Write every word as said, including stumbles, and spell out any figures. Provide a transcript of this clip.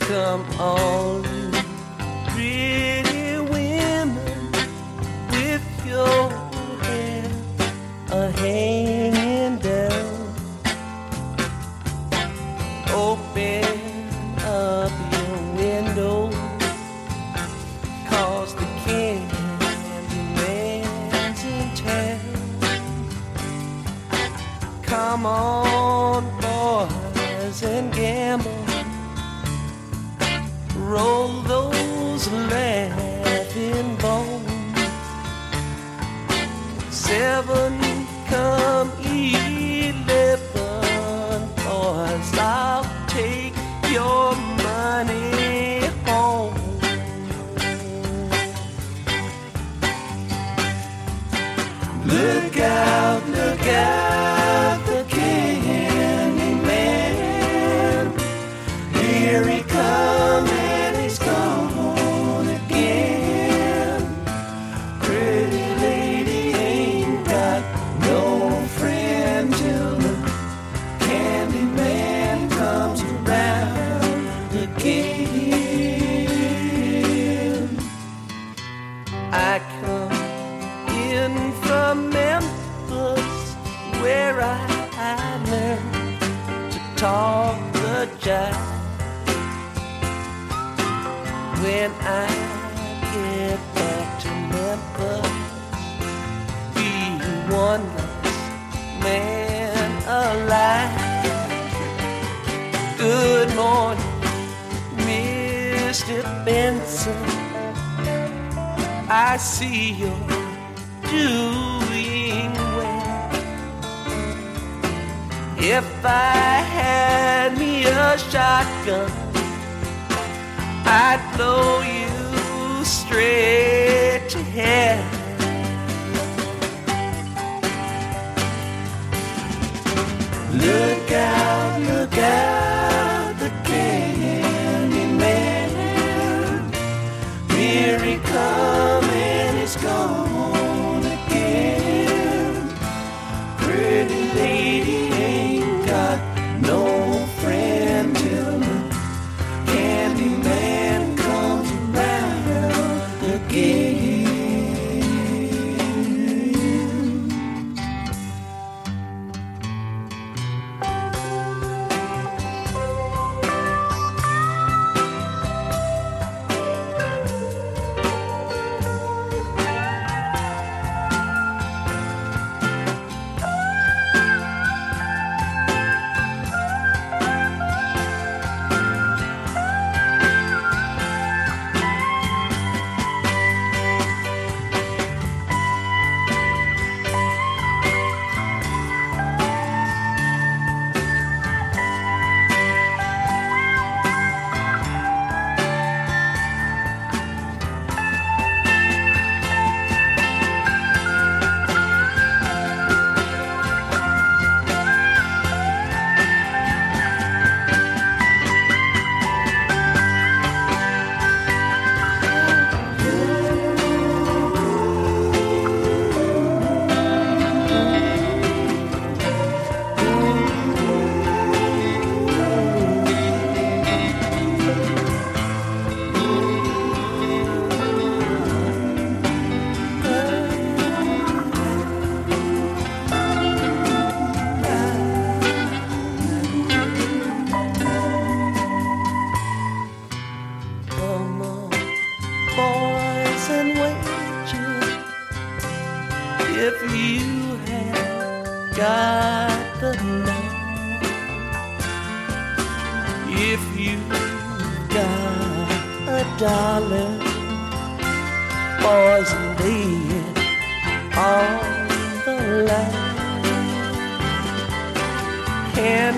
Come on, you pretty women, with your hair a hanging down. Open up your window, 'cause the Candyman's in town. Come on, boys, and gamble. Roll those laughing bones. Seven come eleven, boys, I'll take your money home. Look out, look out, the Candyman. Here he comes. I come in from Memphis, where I learned to talk the jive. When I get back to Memphis, be one last man alive. Good morning, Mister Benson. I see you're doing well. If I had me a shotgun, I'd blow you straight to hell. Look out, look out, the Candyman. Here he comes and he's gone again. Pretty lady ain't got no friend till the Candyman comes around again. If you have got the night, if you got a dollar, boys, lay it on the line. Can